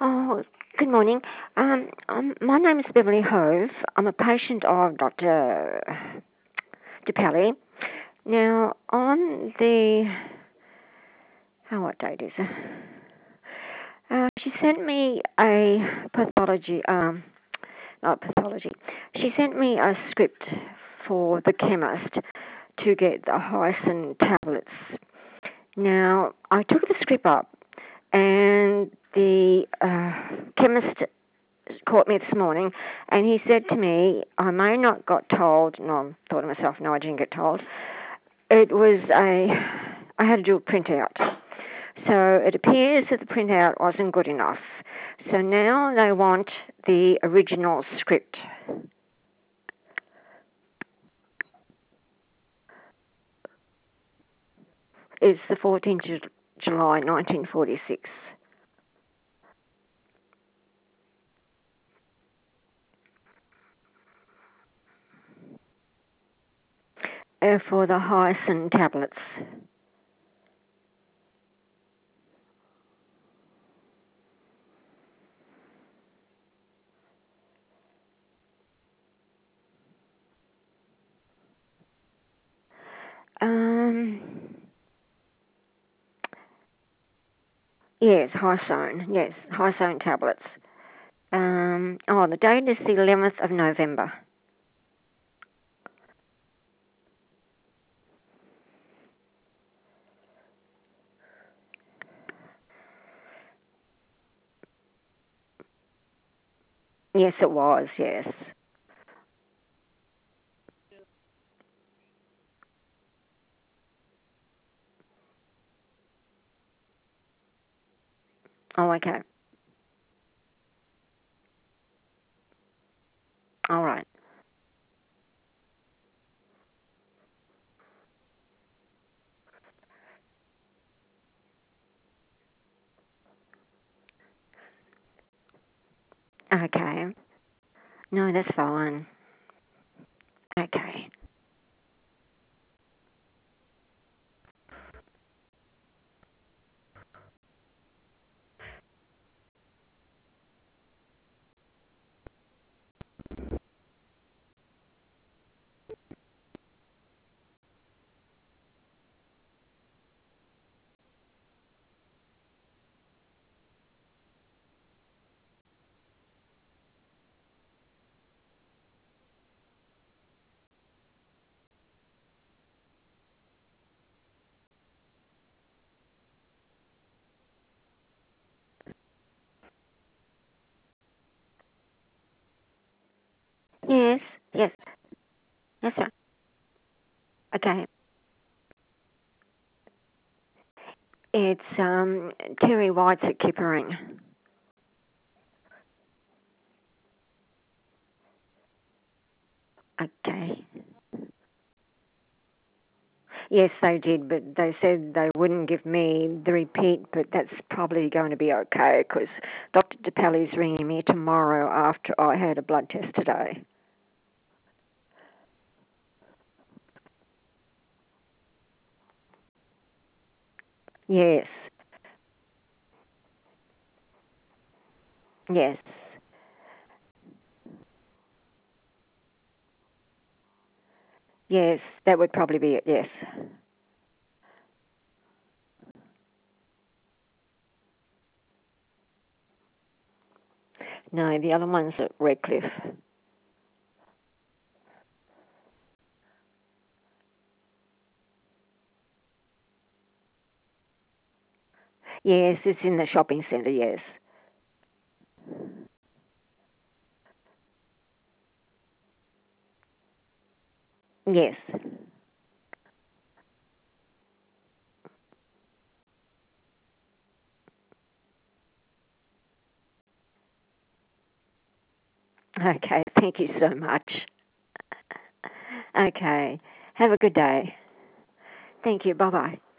Oh, good morning. My name is Beverly Hove. I'm a patient of Dr. DePelli. Now, on the, what date is it? She sent me a pathology, not pathology. She sent me a script for the chemist to get the Hyson tablets. Now, I took the script up, and the chemist caught me this morning, and he said to me, I may not got told, no, I thought to myself, no, I didn't get told. I had to do a printout. So it appears that the printout wasn't good enough. So now they want the original script. It's the 14th of July, 1946. For the Hyson tablets. Yes, Hyson. Yes, Hyson tablets. The date is the 11th of November. Yes, it was, yes. Oh, okay. All right. Okay. No, that's fine. Okay. Yes, yes, yes, sir. Okay. It's Terry White's at Kippering. Okay. Yes, they did, but they said they wouldn't give me the repeat, but that's probably going to be okay because Dr. DePelli's ringing me tomorrow after I had a blood test today. Yes, yes, yes, that would probably be it, yes. No, the other one's at Redcliffe. Yes, it's in the shopping centre, yes. Yes. Okay, thank you so much. Okay, have a good day. Thank you, bye-bye.